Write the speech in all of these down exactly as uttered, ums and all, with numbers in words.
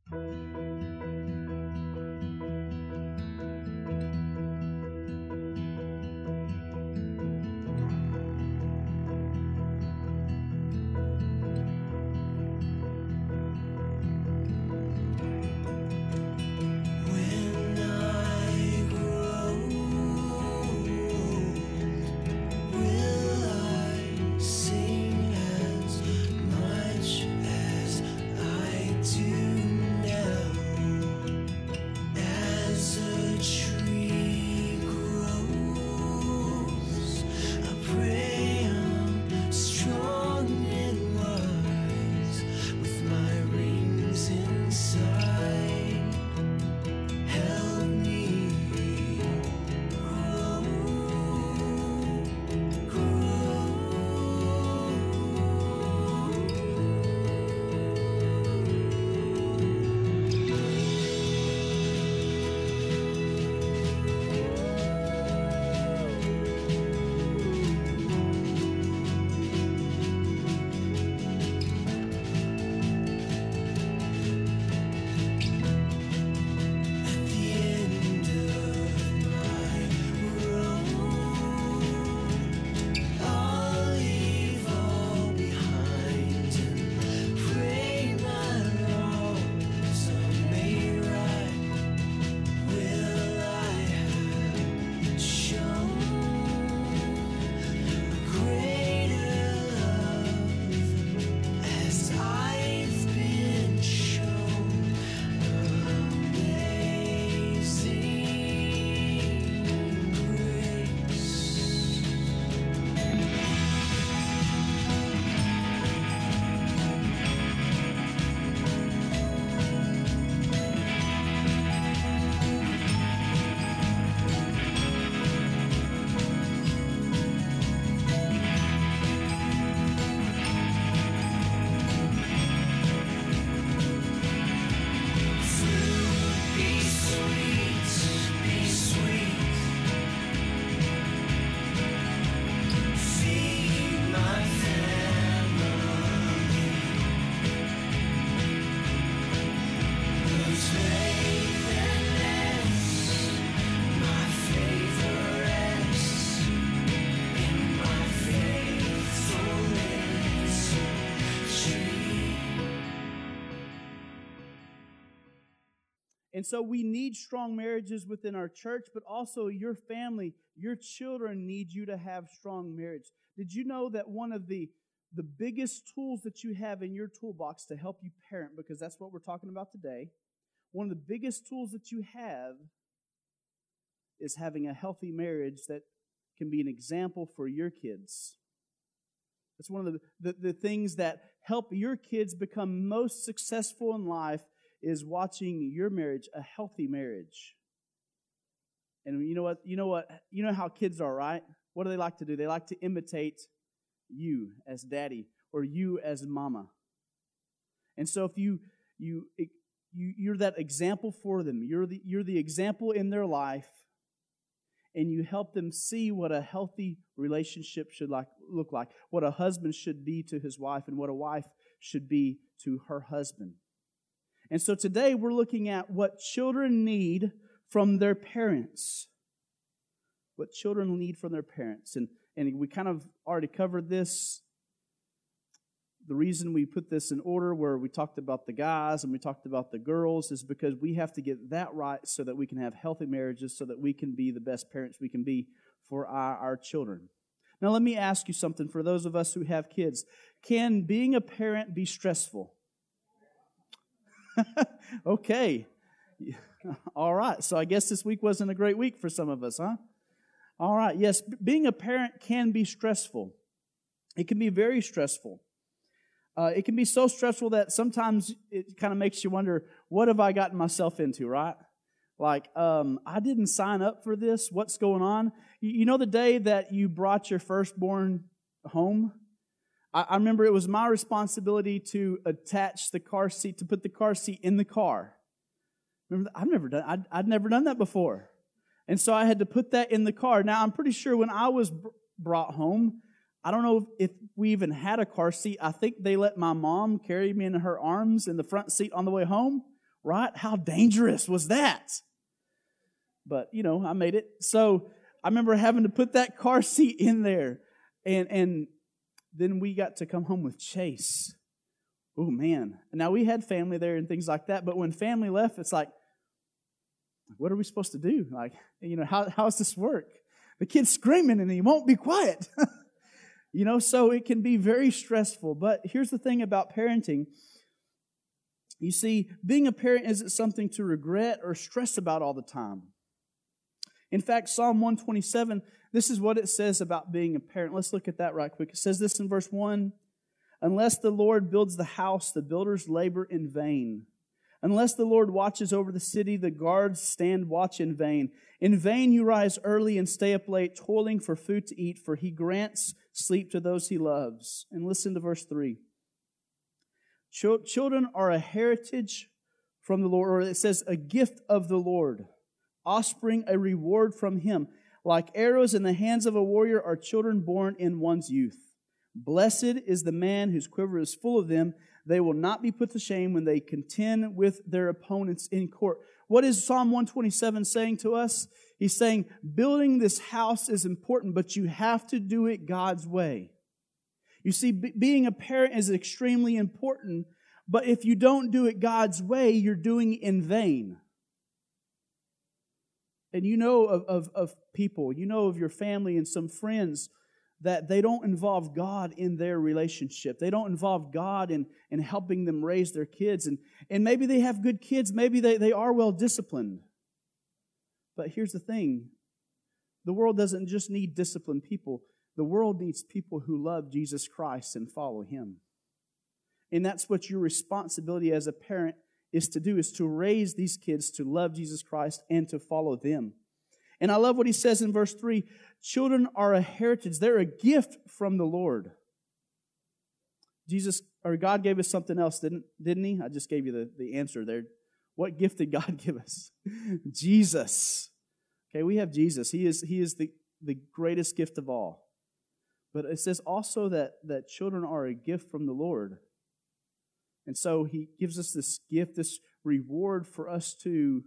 And so we need strong marriages within our church, but also your family, your children need you to have strong marriage. Did you know that one of the, the biggest tools that you have in your toolbox to help you parent, because that's what we're talking about today, one of the biggest tools that you have is having a healthy marriage that can be an example for your kids. It's one of the, the, the things that help your kids become most successful in life is watching your marriage, a healthy marriage. And you know what? You know what? You know how kids are, right? What do they like to do? They like to imitate you as daddy or you as mama. And so if you you you you're that example for them, you're the you're the example in their life, and you help them see what a healthy relationship should like look like, what a husband should be to his wife, and what a wife should be to her husband. And so today we're looking at what children need from their parents. What children need from their parents. And, and we kind of already covered this. The reason we put this in order where we talked about the guys and we talked about the girls is because we have to get that right so that we can have healthy marriages, so that we can be the best parents we can be for our, our children. Now let me ask you something for those of us who have kids. Can being a parent be stressful? Okay. All right. So I guess this week wasn't a great week for some of us, huh? All right. Yes, being a parent can be stressful. It can be very stressful. Uh, it can be so stressful that sometimes it kind of makes you wonder, what have I gotten myself into, right? Like, um, I didn't sign up for this. What's going on? You, you know the day that you brought your firstborn home? I remember it was my responsibility to attach the car seat, to put the car seat in the car. Remember that? I've never done, I'd, I'd never done that before. And so I had to put that in the car. Now, I'm pretty sure when I was br- brought home, I don't know if, if we even had a car seat. I think they let my mom carry me in her arms in the front seat on the way home, right? How dangerous was that? But, you know, I made it. So I remember having to put that car seat in there. And, and then we got to come home with Chase. Oh, man. Now, we had family there and things like that. But when family left, it's like, what are we supposed to do? Like, you know, how, how does this work? The kid's screaming and he won't be quiet. You know, so it can be very stressful. But here's the thing about parenting. You see, being a parent isn't something to regret or stress about all the time. In fact, Psalm one twenty-seven, this is what it says about being a parent. Let's look at that right quick. It says this in verse one. Unless the Lord builds the house, the builders labor in vain. Unless the Lord watches over the city, the guards stand watch in vain. In vain you rise early and stay up late, toiling for food to eat, for he grants sleep to those he loves. And listen to verse three. Children are a heritage from the Lord, or it says a gift of the Lord. Offspring, a reward from him. Like arrows in the hands of a warrior are children born in one's youth. Blessed is the man whose quiver is full of them. They will not be put to shame when they contend with their opponents in court. What is Psalm one twenty-seven saying to us? He's saying, building this house is important, but you have to do it God's way. You see, b- being a parent is extremely important, but if you don't do it God's way, you're doing it in vain. And you know of, of, of people, you know of your family and some friends that they don't involve God in their relationship. They don't involve God in, in helping them raise their kids. And, and maybe they have good kids. Maybe they, they are well disciplined. But here's the thing. The world doesn't just need disciplined people. The world needs people who love Jesus Christ and follow Him. And that's what your responsibility as a parent is to do, is to raise these kids to love Jesus Christ and to follow them. And I love what he says in verse three. Children are a heritage. They're a gift from the Lord. Jesus, or God gave us something else, didn't, didn't He? I just gave you the, the answer there. What gift did God give us? Jesus. Okay, we have Jesus. He is, he is the, the greatest gift of all. But it says also that, that children are a gift from the Lord. And so He gives us this gift, this reward for us to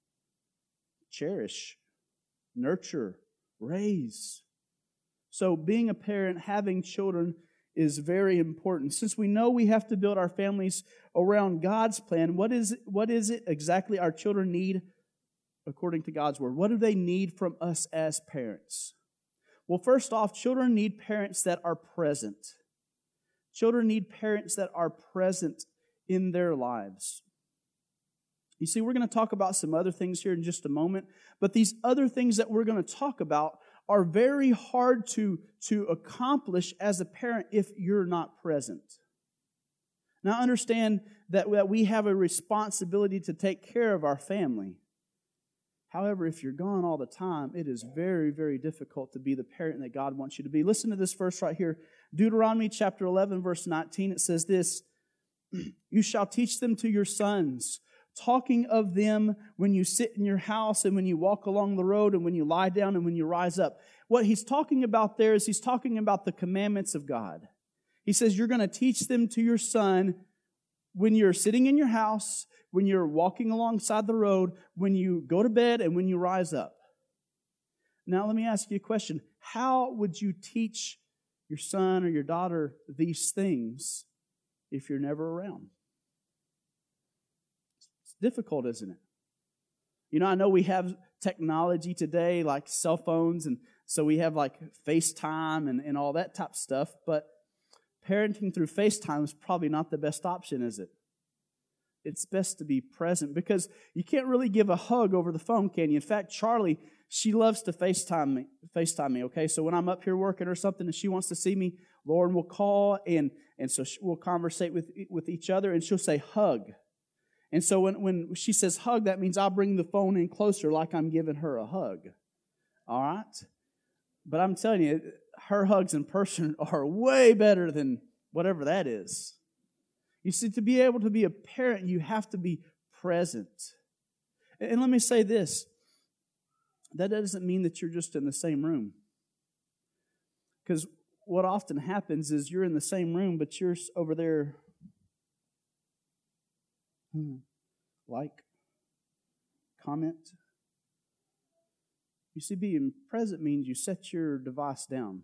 cherish, nurture, raise. So being a parent, having children is very important. Since we know we have to build our families around God's plan, what is it, what is it exactly our children need according to God's Word? What do they need from us as parents? Well, first off, children need parents that are present. Children need parents that are present in their lives. You see, we're going to talk about some other things here in just a moment, but these other things that we're going to talk about are very hard to, to accomplish as a parent if you're not present. Now, understand that, that we have a responsibility to take care of our family. However, if you're gone all the time, it is very, very difficult to be the parent that God wants you to be. Listen to this verse right here. Deuteronomy chapter eleven, verse nineteen, it says this, you shall teach them to your sons, talking of them when you sit in your house and when you walk along the road and when you lie down and when you rise up. What he's talking about there is he's talking about the commandments of God. He says you're going to teach them to your son when you're sitting in your house, when you're walking alongside the road, when you go to bed, and when you rise up. Now, let me ask you a question. How would you teach your son or your daughter these things if you're never around? It's difficult, isn't it? You know, I know we have technology today, like cell phones, and so we have like FaceTime and, and all that type of stuff, but parenting through FaceTime is probably not the best option, is it? It's best to be present because you can't really give a hug over the phone, can you? In fact, Charlie, she loves to FaceTime me, FaceTime me, okay? So when I'm up here working or something and she wants to see me, Lauren will call and, and so we'll conversate with, with each other and she'll say hug. And so when, when she says hug, that means I'll bring the phone in closer like I'm giving her a hug. All right? But I'm telling you, her hugs in person are way better than whatever that is. You see, to be able to be a parent, you have to be present. And let me say this. That doesn't mean that you're just in the same room. Because what often happens is you're in the same room, but you're over there hmm, like, comment. You see, being present means you set your device down.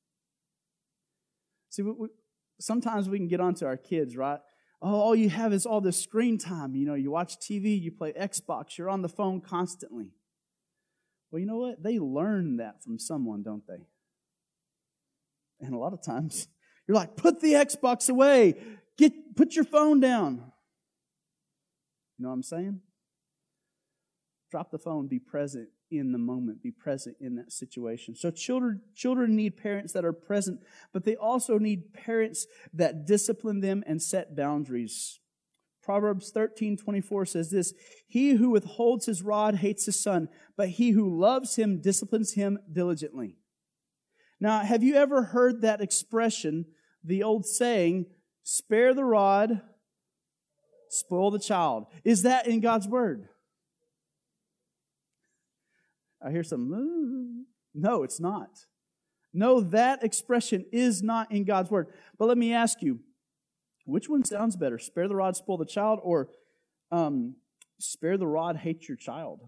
See, we, we, sometimes we can get onto our kids, right? Oh, all you have is all this screen time. You know, you watch T V, you play Xbox, you're on the phone constantly. Well, you know what? They learn that from someone, don't they? And a lot of times, you're like, put the Xbox away. Get, put your phone down. You know what I'm saying? Drop the phone, be present in the moment, be present in that situation. So children, children need parents that are present, but they also need parents that discipline them and set boundaries. Proverbs thirteen twenty-four says this, "He who withholds his rod hates his son, but he who loves him disciplines him diligently." Now, have you ever heard that expression, the old saying, spare the rod, spoil the child? Is that in God's Word? I hear some, no, it's not. No, that expression is not in God's Word. But let me ask you, which one sounds better? Spare the rod, spoil the child, or um, spare the rod, hate your child?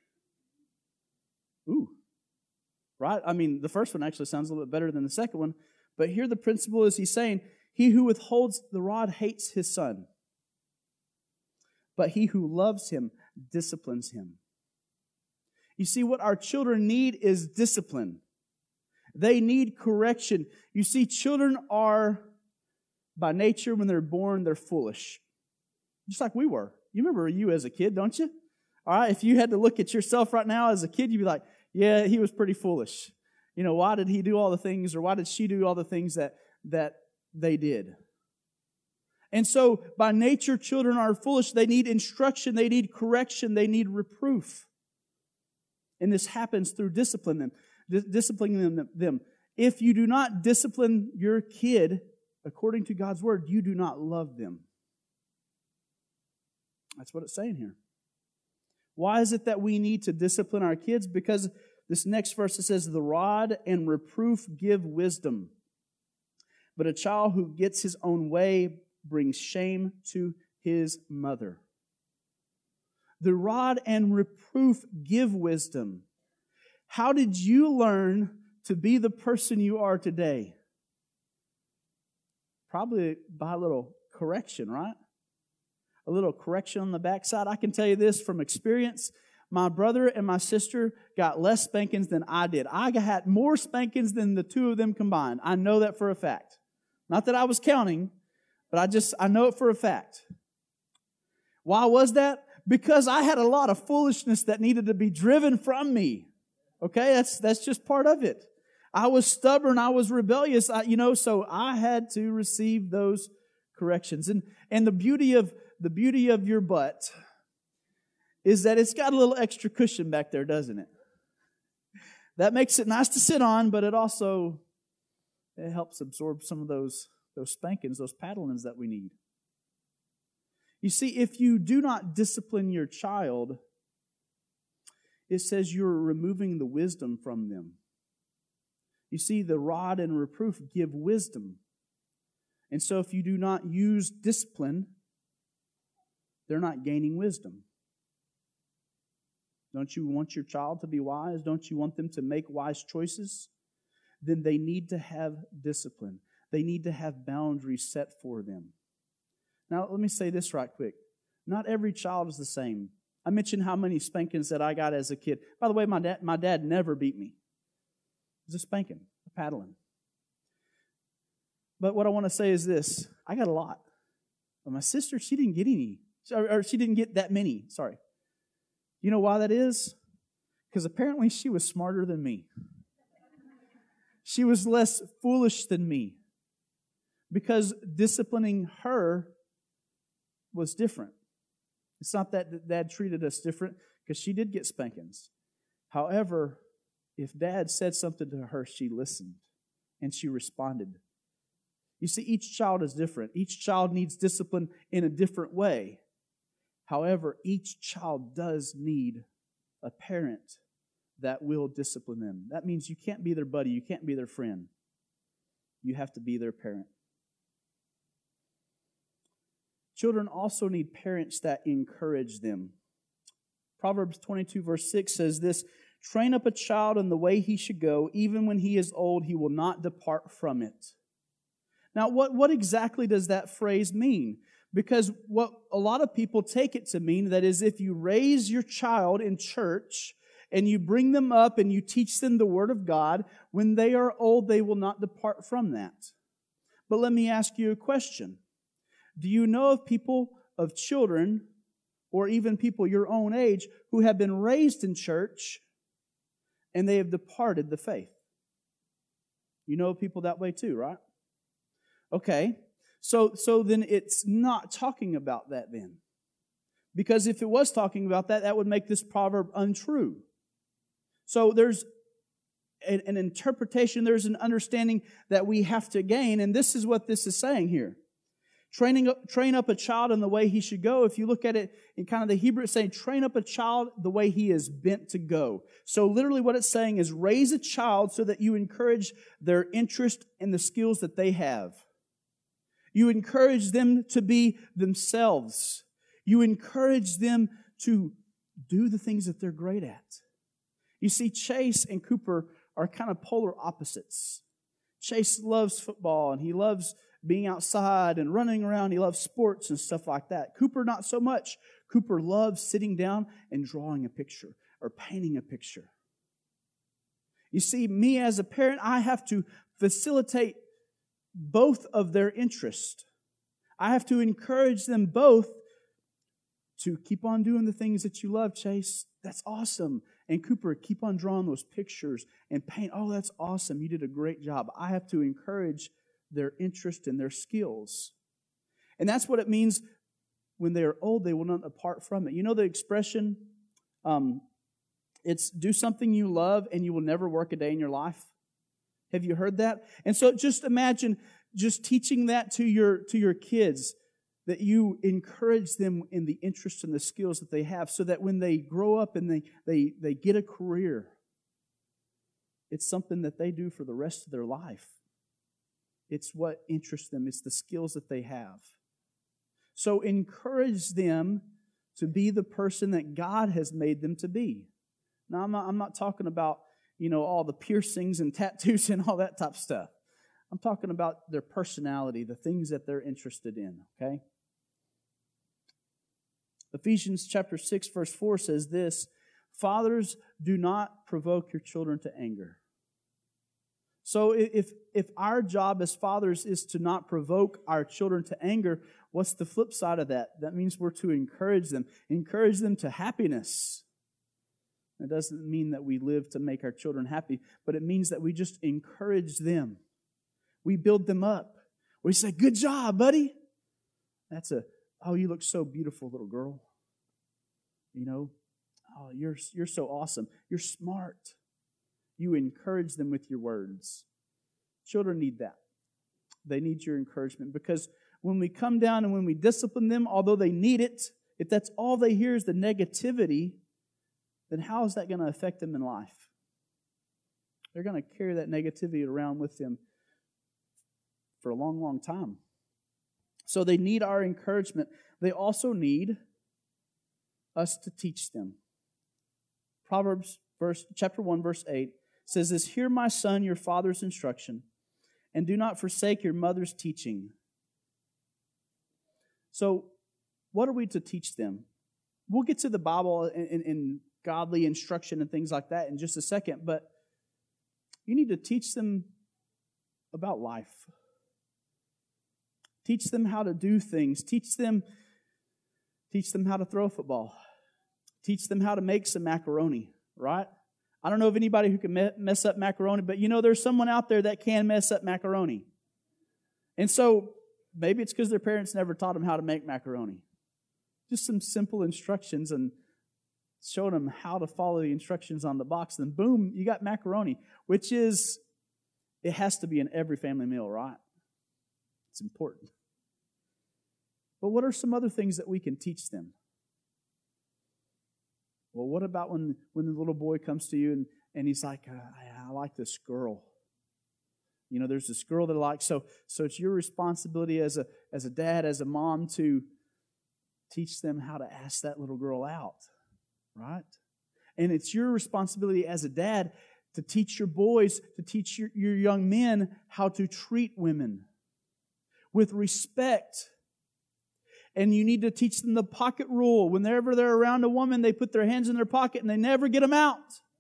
Ooh, right? I mean, the first one actually sounds a little bit better than the second one. But here the principle is he's saying, he who withholds the rod hates his son, but he who loves him disciplines him. You see, what our children need is discipline. They need correction. You see, children are, by nature, when they're born, they're foolish. Just like we were. You remember you as a kid, don't you? All right, if you had to look at yourself right now as a kid, you'd be like, yeah, he was pretty foolish. You know, why did he do all the things, or why did she do all the things that, that they did? And so, by nature, children are foolish. They need instruction. They need correction. They need reproof. And this happens through discipline them, disciplining them, them. If you do not discipline your kid according to God's Word, you do not love them. That's what it's saying here. Why is it that we need to discipline our kids? Because this next verse, it says, the rod and reproof give wisdom, but a child who gets his own way brings shame to his mother. The rod and reproof give wisdom. How did you learn to be the person you are today? Probably by a little correction, right? A little correction on the backside. I can tell you this from experience. My brother and my sister got less spankings than I did. I had more spankings than the two of them combined. I know that for a fact. Not that I was counting, but I just, I know it for a fact. Why was that? Because I had a lot of foolishness that needed to be driven from me. Okay, that's that's just part of it. I was stubborn, I was rebellious, I, you know, so I had to receive those corrections. And and the beauty of the beauty of your butt is that it's got a little extra cushion back there, doesn't it? That makes it nice to sit on, but it also it helps absorb some of those those spankings, those paddlings that we need. You see, if you do not discipline your child, it says you're removing the wisdom from them. You see, the rod and reproof give wisdom. And so if you do not use discipline, they're not gaining wisdom. Don't you want your child to be wise? Don't you want them to make wise choices? Then they need to have discipline. They need to have boundaries set for them. Now, let me say this right quick. Not every child is the same. I mentioned how many spankings that I got as a kid. By the way, my dad, my dad never beat me. It was a spanking, a paddling. But what I want to say is this. I got a lot. But my sister, she didn't get any. Or she didn't get that many. Sorry. You know why that is? Because apparently she was smarter than me. She was less foolish than me. Because disciplining her was different. It's not that Dad treated us different, because she did get spankings. However, if Dad said something to her, she listened and she responded. You see, each child is different. Each child needs discipline in a different way. However, each child does need a parent that will discipline them. That means you can't be their buddy. You can't be their friend. You have to be their parent. children also need parents that encourage them. Proverbs twenty-two verse six says this, train up a child in the way he should go, even when he is old, he will not depart from it. Now, what, what exactly does that phrase mean? Because what a lot of people take it to mean, that is, if you raise your child in church and you bring them up and you teach them the Word of God, when they are old, they will not depart from that. But let me ask you a question. Do you know of people, of children, or even people your own age, who have been raised in church and they have departed the faith? You know people that way too, right? Okay, so, so then it's not talking about that then. Because if it was talking about that, that would make this proverb untrue. So there's an, an interpretation, there's an understanding that we have to gain, and this is what this is saying here. Training up, train up a child in the way he should go. If you look at it in kind of the Hebrew, it's saying, train up a child the way he is bent to go. So literally what it's saying is raise a child so that you encourage their interest in the skills that they have. You encourage them to be themselves. You encourage them to do the things that they're great at. You see, Chase and Cooper are kind of polar opposites. Chase loves football and he loves being outside and running around. He loves sports and stuff like that. Cooper, not so much. Cooper loves sitting down and drawing a picture or painting a picture. You see, me as a parent, I have to facilitate both of their interests. I have to encourage them both to keep on doing the things that you love, Chase. That's awesome. And Cooper, keep on drawing those pictures and paint. Oh, that's awesome. You did a great job. I have to encourage their interest and their skills. And that's what it means when they are old, they will not depart from it. You know the expression, um, it's do something you love and you will never work a day in your life? Have you heard that? And so just imagine just teaching that to your, to your kids, that you encourage them in the interest and the skills that they have, so that when they grow up and they, they, they get a career, it's something that they do for the rest of their life. It's what interests them. It's the skills that they have. So encourage them to be the person that God has made them to be. Now, I'm not, I'm not talking about, you know, all the piercings and tattoos and all that type of stuff. I'm talking about their personality, the things that they're interested in, okay? Ephesians chapter six, verse four says this, fathers, do not provoke your children to anger. So if, if our job as fathers is to not provoke our children to anger, what's the flip side of that? That means we're to encourage them. Encourage them to happiness. It doesn't mean that we live to make our children happy, but it means that we just encourage them. We build them up. We say, good job, buddy. That's a, oh, you look so beautiful, little girl. You know, oh, you're, you're so awesome. You're smart. You encourage them with your words. Children need that. They need your encouragement, because when we come down and when we discipline them, although they need it, if that's all they hear is the negativity, then how is that going to affect them in life? They're going to carry that negativity around with them for a long, long time. So they need our encouragement. They also need us to teach them. Proverbs verse, chapter one, verse eight says this, hear, my son, your father's instruction, and do not forsake your mother's teaching. So what are we to teach them? We'll get to the Bible and, and, and godly instruction and things like that in just a second, but you need to teach them about life. Teach them how to do things. Teach them, teach them how to throw a football. Teach them how to make some macaroni, right? I don't know of anybody who can me- mess up macaroni, but you know there's someone out there that can mess up macaroni. And so maybe it's because their parents never taught them how to make macaroni. Just some simple instructions and showing them how to follow the instructions on the box. Then boom, you got macaroni, which is, it has to be in every family meal, right? It's important. But what are some other things that we can teach them? Well, what about when, when the little boy comes to you and, and he's like, uh, I, I like this girl. You know, there's this girl that I like. So, so it's your responsibility as a, as a dad, as a mom to, teach them how to ask that little girl out, right? And it's your responsibility as a dad to teach your boys, to teach your, your young men how to treat women with respect. And you need to teach them the pocket rule. Whenever they're around a woman, they put their hands in their pocket and they never get them out.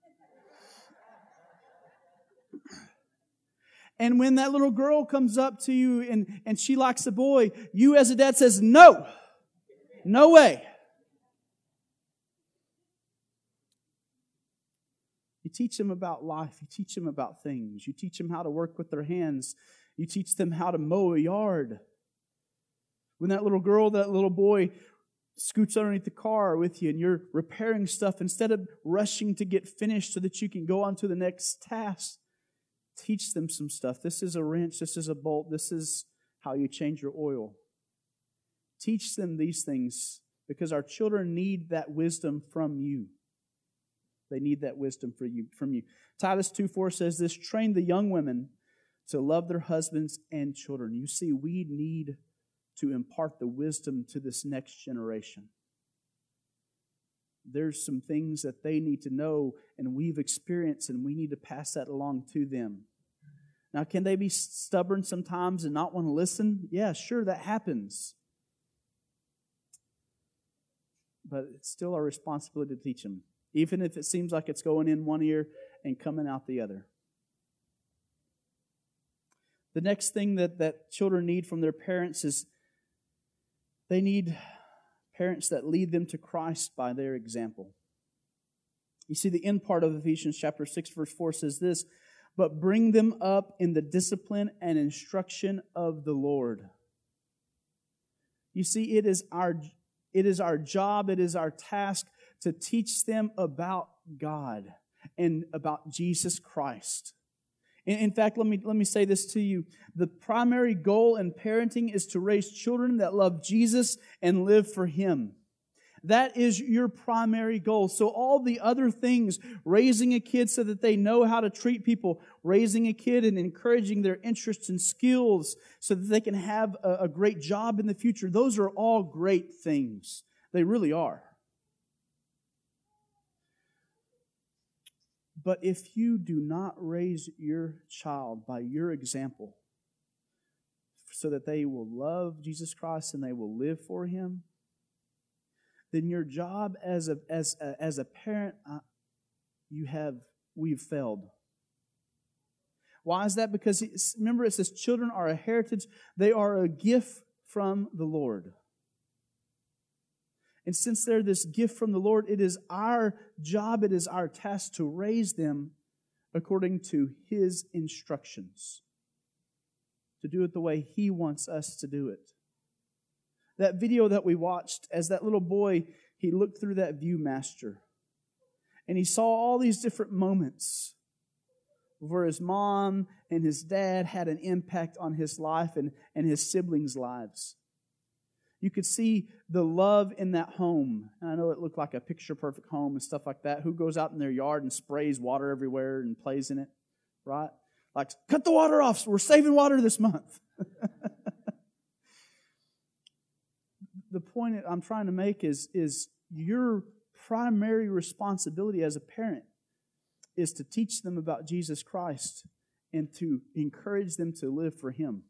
And when that little girl comes up to you and, and she likes a boy, you as a dad says, no, no way. You teach them about life. You teach them about things. You teach them how to work with their hands. You teach them how to mow a yard. When that little girl, that little boy scoots underneath the car with you and you're repairing stuff, instead of rushing to get finished so that you can go on to the next task, teach them some stuff. This is a wrench. This is a bolt. This is how you change your oil. Teach them these things because our children need that wisdom from you. They need that wisdom for you, from you. Titus two four says this, train the young women to love their husbands and children. You see, we need to impart the wisdom to this next generation. There's some things that they need to know and we've experienced, and we need to pass that along to them. Now, can they be stubborn sometimes and not want to listen? Yeah, sure, that happens. But it's still our responsibility to teach them, even if it seems like it's going in one ear and coming out the other. The next thing that, that children need from their parents is they need parents that lead them to Christ by their example. You see, the end part of Ephesians chapter six, verse four says this, but bring them up in the discipline and instruction of the Lord. You see, it is our, it is our job, it is our task to teach them about God and about Jesus Christ. In, in fact, let me, let me say this to you. The primary goal in parenting is to raise children that love Jesus and live for Him. That is your primary goal. So all the other things, raising a kid so that they know how to treat people, raising a kid and encouraging their interests and skills so that they can have a, a great job in the future, those are all great things. They really are. But if you do not raise your child by your example so that they will love Jesus Christ and they will live for Him, then your job as a as a, as a parent, uh, you have we've failed. Why is that? Because remember, it says children are a heritage; they are a gift from the Lord. And since they're this gift from the Lord, it is our job, it is our task to raise them according to His instructions, to do it the way He wants us to do it. That video that we watched, as that little boy, he looked through that Viewmaster, and he saw all these different moments where his mom and his dad had an impact on his life and, and his siblings' lives. You could see the love in that home. And I know it looked like a picture-perfect home and stuff like that. Who goes out in their yard and sprays water everywhere and plays in it, right? Like, cut the water off. We're saving water this month. The point I'm trying to make is, is your primary responsibility as a parent is to teach them about Jesus Christ and to encourage them to live for Him.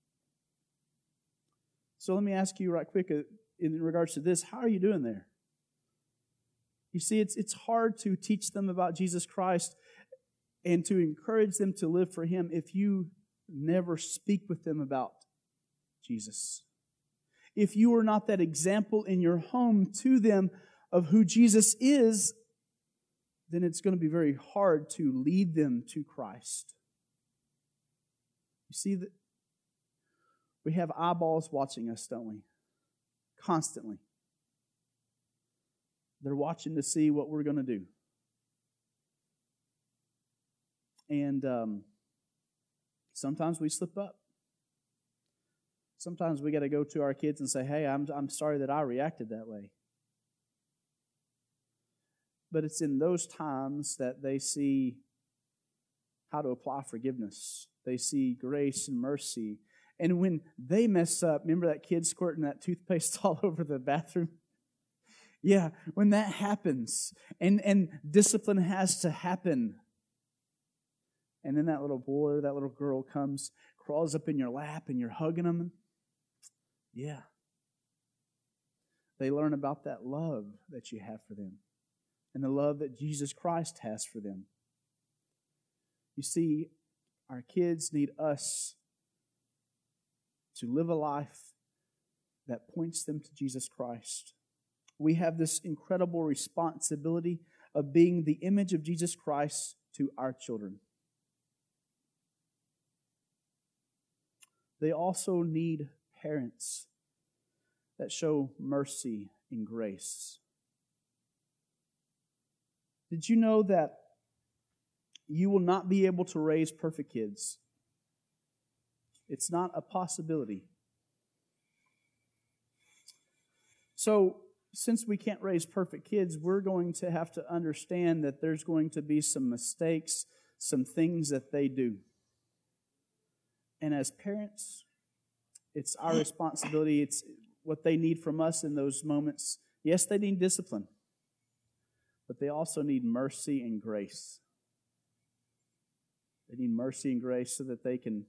So let me ask you right quick in regards to this, how are you doing there? You see, it's it's hard to teach them about Jesus Christ and to encourage them to live for Him if you never speak with them about Jesus. If you are not that example in your home to them of who Jesus is, then it's going to be very hard to lead them to Christ. You see that we have eyeballs watching us, don't we? Constantly. They're watching to see what we're going to do. And um, sometimes we slip up. Sometimes we got to go to our kids and say, hey, I'm, I'm sorry that I reacted that way. But it's in those times that they see how to apply forgiveness. They see grace and mercy. And when they mess up, remember that kid squirting that toothpaste all over the bathroom? Yeah, when that happens, and, and discipline has to happen. And then that little boy or that little girl comes, crawls up in your lap, and you're hugging them. Yeah. They learn about that love that you have for them and the love that Jesus Christ has for them. You see, our kids need us to live a life that points them to Jesus Christ. We have this incredible responsibility of being the image of Jesus Christ to our children. They also need parents that show mercy and grace. Did you know that you will not be able to raise perfect kids? It's not a possibility. So, since we can't raise perfect kids, we're going to have to understand that there's going to be some mistakes, some things that they do. And as parents, it's our responsibility. It's what they need from us in those moments. Yes, they need discipline, but they also need mercy and grace. They need mercy and grace so that they can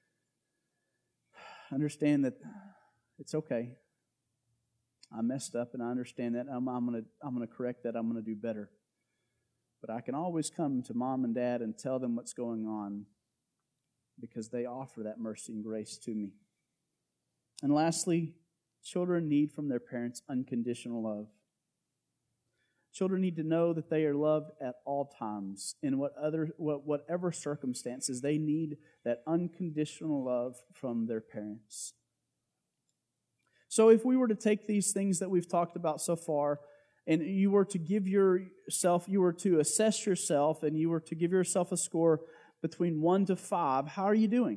understand that it's okay. I messed up, and I understand that. I'm, I'm going to I'm going to correct that. I'm going to do better. But I can always come to mom and dad and tell them what's going on because they offer that mercy and grace to me. And lastly, children need from their parents unconditional love. Children need to know that they are loved at all times. In what other, what, whatever circumstances, they need that unconditional love from their parents. So if we were to take these things that we've talked about so far, and you were to give yourself, you were to assess yourself, and you were to give yourself a score between one to five, how are you doing?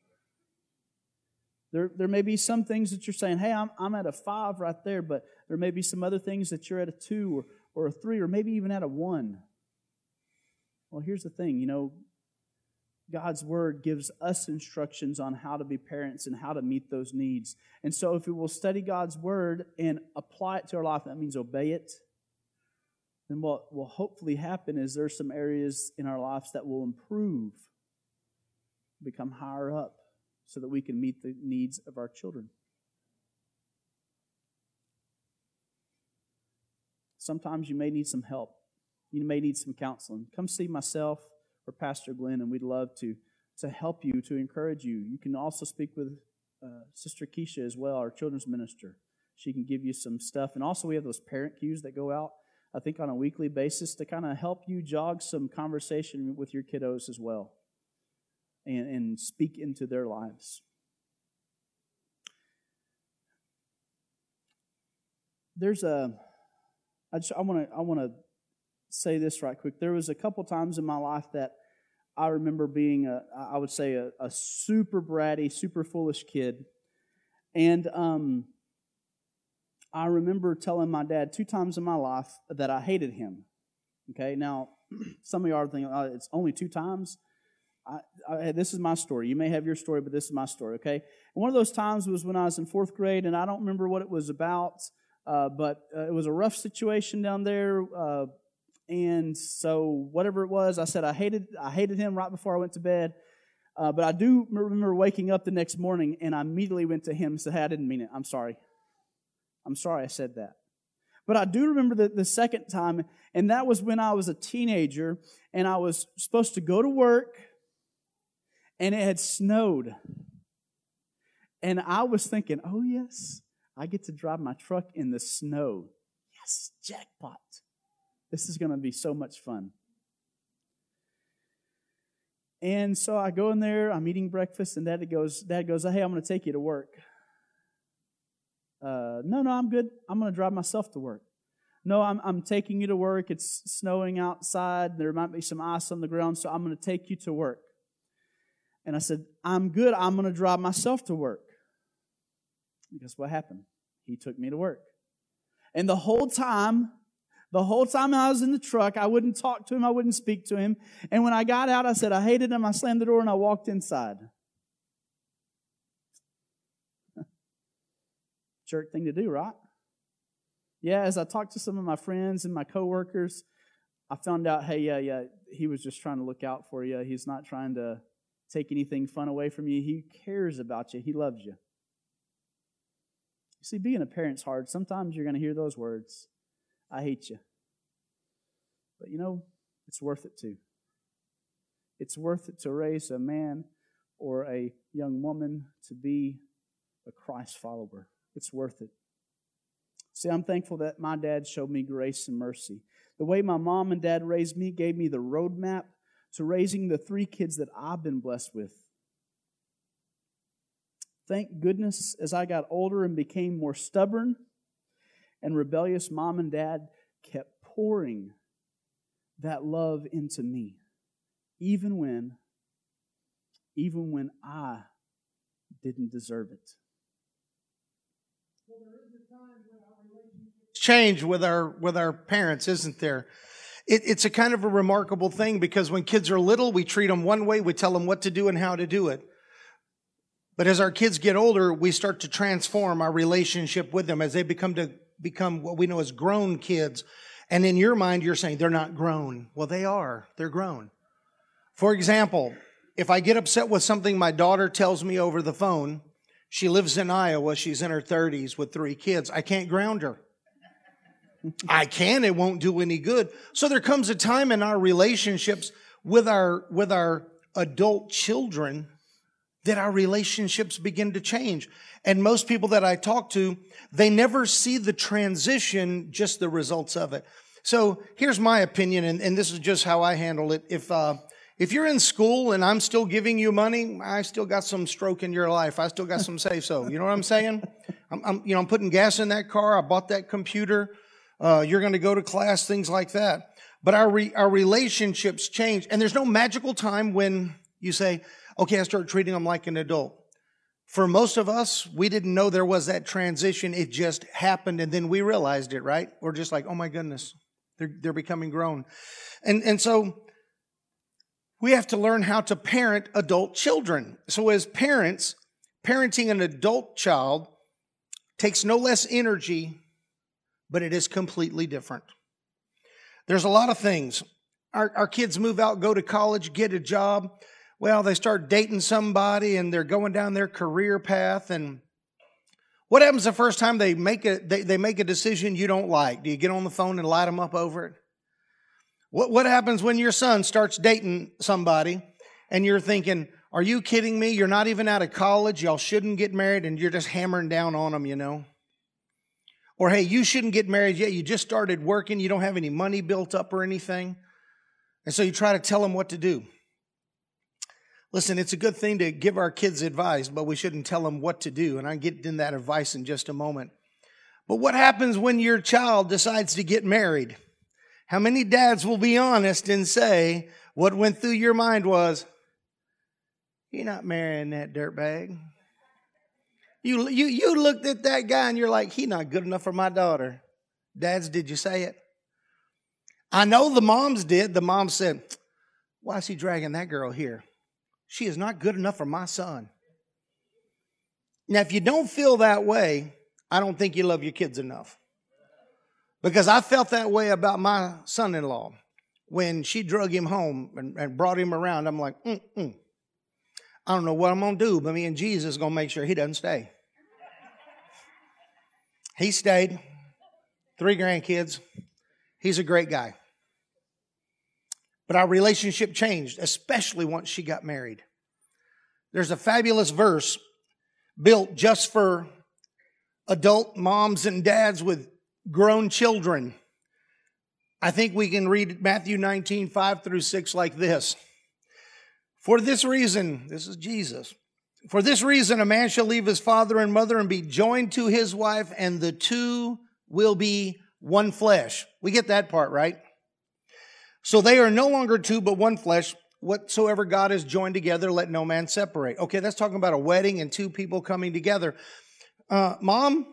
There, there may be some things that you're saying, hey, I'm, I'm at a five right there, but there may be some other things that you're at a two or, or a three or maybe even at a one. Well, here's the thing, you know, God's Word gives us instructions on how to be parents and how to meet those needs. And so if we will study God's Word and apply it to our life, that means obey it, then what will hopefully happen is there's some areas in our lives that will improve, become higher up, so that we can meet the needs of our children. Sometimes you may need some help. You may need some counseling. Come see myself or Pastor Glenn, and we'd love to, to help you, to encourage you. You can also speak with uh, Sister Keisha as well, our children's minister. She can give you some stuff. And also we have those parent cues that go out, I think, on a weekly basis to kind of help you jog some conversation with your kiddos as well and, and speak into their lives. There's a, I just, I want to, I want to say this right quick. There was a couple times in my life that I remember being a, I would say a, a super bratty, super foolish kid. And um, I remember telling my dad two times in my life that I hated him. Okay, now some of you are thinking, oh, it's only two times. I, I, this is my story. You may have your story, but this is my story, okay? And one of those times was when I was in fourth grade, and I don't remember what it was about, uh, but uh, it was a rough situation down there. Uh, And so whatever it was, I said I hated I hated him right before I went to bed. Uh, but I do remember waking up the next morning, and I immediately went to him and said, hey, I didn't mean it. I'm sorry. I'm sorry I said that. But I do remember the, the second time, and that was when I was a teenager, and I was supposed to go to work, and it had snowed. And I was thinking, oh, yes, I get to drive my truck in the snow. Yes, jackpot. This is going to be so much fun. And so I go in there, I'm eating breakfast, and Dad goes, Dad goes, hey, I'm going to take you to work. Uh, no, no, I'm good. I'm going to drive myself to work. No, I'm, I'm taking you to work. It's snowing outside. There might be some ice on the ground, so I'm going to take you to work. And I said, I'm good. I'm going to drive myself to work. And guess what happened? He took me to work. And the whole time, the whole time I was in the truck, I wouldn't talk to him. I wouldn't speak to him. And when I got out, I said, I hated him. I slammed the door and I walked inside. Jerk thing to do, right? Yeah, as I talked to some of my friends and my coworkers, I found out, hey, yeah, yeah, he was just trying to look out for you. He's not trying to take anything fun away from you. He cares about you. He loves you. See, being a parent's hard. Sometimes you're going to hear those words, I hate you. But you know, it's worth it too. It's worth it to raise a man or a young woman to be a Christ follower. It's worth it. See, I'm thankful that my dad showed me grace and mercy. The way my mom and dad raised me gave me the roadmap to raising the three kids that I've been blessed with. Thank goodness, as I got older and became more stubborn and rebellious, mom and dad kept pouring that love into me, even when, even when I didn't deserve it. Well, there is a time when our relationships change with our with our parents, isn't there? It, it's a kind of a remarkable thing because when kids are little, we treat them one way, we tell them what to do and how to do it. But as our kids get older, we start to transform our relationship with them as they become to become what we know as grown kids. And in your mind, you're saying they're not grown. Well, they are. They're grown. For example, if I get upset with something my daughter tells me over the phone, she lives in Iowa, she's in her thirties with three kids, I can't ground her. I can, it won't do any good. So there comes a time in our relationships with our, with our adult children that our relationships begin to change. And most people that I talk to, they never see the transition, just the results of it. So here's my opinion, and, and this is just how I handle it. If uh, if you're in school and I'm still giving you money, I still got some stroke in your life. I still got some say-so. You know what I'm saying? I'm, I'm you know I'm putting gas in that car. I bought that computer. Uh, you're going to go to class, things like that. But our re, our relationships change, and there's no magical time when you say, okay, I start treating them like an adult. For most of us, we didn't know there was that transition. It just happened, and then we realized it, right? We're just like, oh my goodness, they're, they're becoming grown. And, and so we have to learn how to parent adult children. So as parents, parenting an adult child takes no less energy, but it is completely different. There's a lot of things. Our, our kids move out, go to college, get a job. Well, they start dating somebody and they're going down their career path. And what happens the first time they make a they, they make a decision you don't like? Do you get on the phone and light them up over it? What what happens when your son starts dating somebody and you're thinking, are you kidding me? You're not even out of college. Y'all shouldn't get married, and you're just hammering down on them, you know? Or, hey, you shouldn't get married yet. You just started working. You don't have any money built up or anything. And so you try to tell them what to do. Listen, it's a good thing to give our kids advice, but we shouldn't tell them what to do. And I'll get in that advice in just a moment. But what happens when your child decides to get married? How many dads will be honest and say what went through your mind was, you're not marrying that dirtbag. You, you, you looked at that guy and you're like, he's not good enough for my daughter. Dads, did you say it? I know the moms did. The mom said, why is he dragging that girl here? She is not good enough for my son. Now, if you don't feel that way, I don't think you love your kids enough. Because I felt that way about my son-in-law. When she drug him home and, and brought him around, I'm like, mm-mm. I don't know what I'm going to do, but me and Jesus are going to make sure he doesn't stay. He stayed. Three grandkids. He's a great guy. But our relationship changed, especially once she got married. There's a fabulous verse built just for adult moms and dads with grown children. I think we can read Matthew nineteen, five through six like this. For this reason, this is Jesus. For this reason, a man shall leave his father and mother and be joined to his wife, and the two will be one flesh. We get that part, right? So they are no longer two, but one flesh. Whatsoever God has joined together, let no man separate. Okay, that's talking about a wedding and two people coming together. Uh, Mom,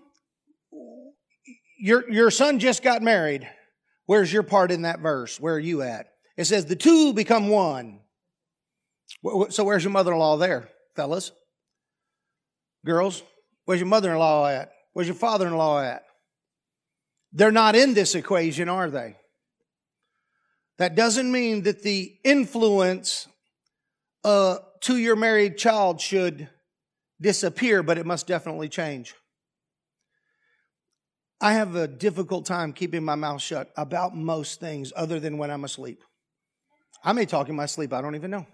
your, your son just got married. Where's your part in that verse? Where are you at? It says the two become one. So where's your mother-in-law there, fellas? Girls, where's your mother-in-law at? Where's your father-in-law at? They're not in this equation, are they? That doesn't mean that the influence uh, to your married child should disappear, but it must definitely change. I have a difficult time keeping my mouth shut about most things other than when I'm asleep. I may talk in my sleep, I don't even know.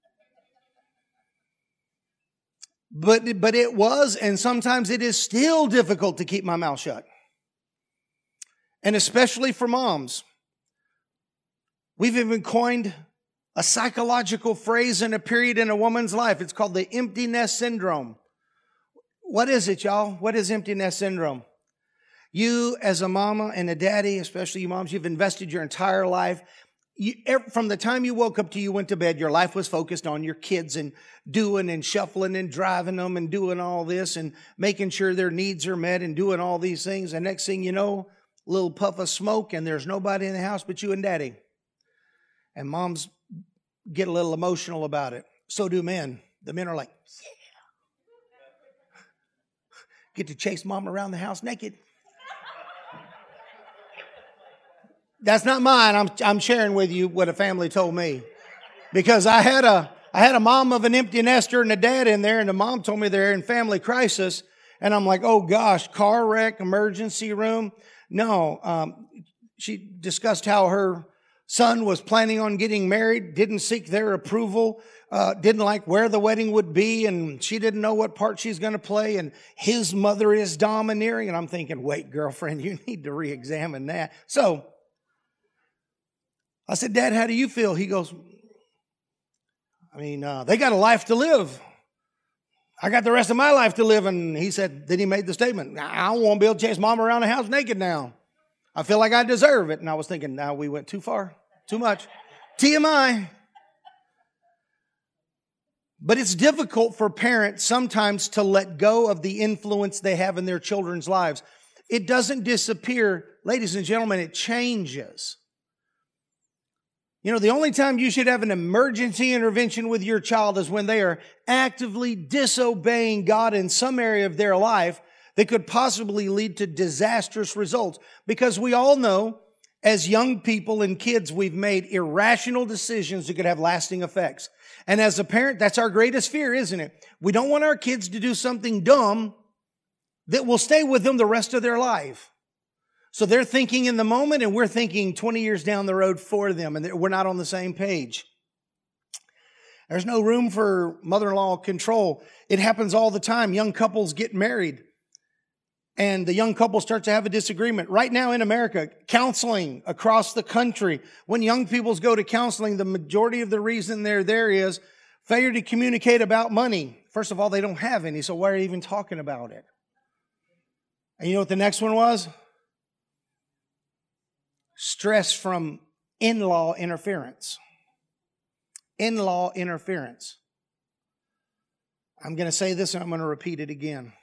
But, but it was, and sometimes it is still difficult to keep my mouth shut. And especially for moms. We've even coined a psychological phrase in a period in a woman's life. It's called the empty nest syndrome. What is it, y'all? What is empty nest syndrome? You as a mama and a daddy, especially you moms, you've invested your entire life. You, from the time you woke up till you went to bed, your life was focused on your kids and doing and shuffling and driving them and doing all this and making sure their needs are met and doing all these things. And next thing you know, a little puff of smoke and there's nobody in the house but you and daddy. And moms get a little emotional about it. So do men. The men are like, yeah. Get to chase mom around the house naked. That's not mine. I'm I'm sharing with you what a family told me. Because I had a I had a mom of an empty nester and a dad in there, and the mom told me they're in family crisis. And I'm like, oh gosh, car wreck, emergency room. No, um, she discussed how her son was planning on getting married, didn't seek their approval, uh, didn't like where the wedding would be, and she didn't know what part she's going to play, and his mother is domineering. And I'm thinking, wait, girlfriend, you need to re-examine that. So I said, Dad, how do you feel? He goes, I mean, uh, they got a life to live. I got the rest of my life to live. And he said, then he made the statement, I don't want to be able to chase mom around the house naked now. I feel like I deserve it. And I was thinking, now we went too far, too much. T M I. But it's difficult for parents sometimes to let go of the influence they have in their children's lives. It doesn't disappear. Ladies and gentlemen, it changes. You know, the only time you should have an emergency intervention with your child is when they are actively disobeying God in some area of their life that could possibly lead to disastrous results. Because we all know, as young people and kids, we've made irrational decisions that could have lasting effects. And as a parent, that's our greatest fear, isn't it? We don't want our kids to do something dumb that will stay with them the rest of their life. So they're thinking in the moment and we're thinking twenty years down the road for them, and we're not on the same page. There's no room for mother-in-law control. It happens all the time. Young couples get married and the young couple starts to have a disagreement. Right now in America, counseling across the country, when young people go to counseling, the majority of the reason they're there is failure to communicate about money. First of all, they don't have any, so why are you even talking about it? And you know what the next one was? Stress from in-law interference. In-law interference. I'm going to say this and I'm going to repeat it again.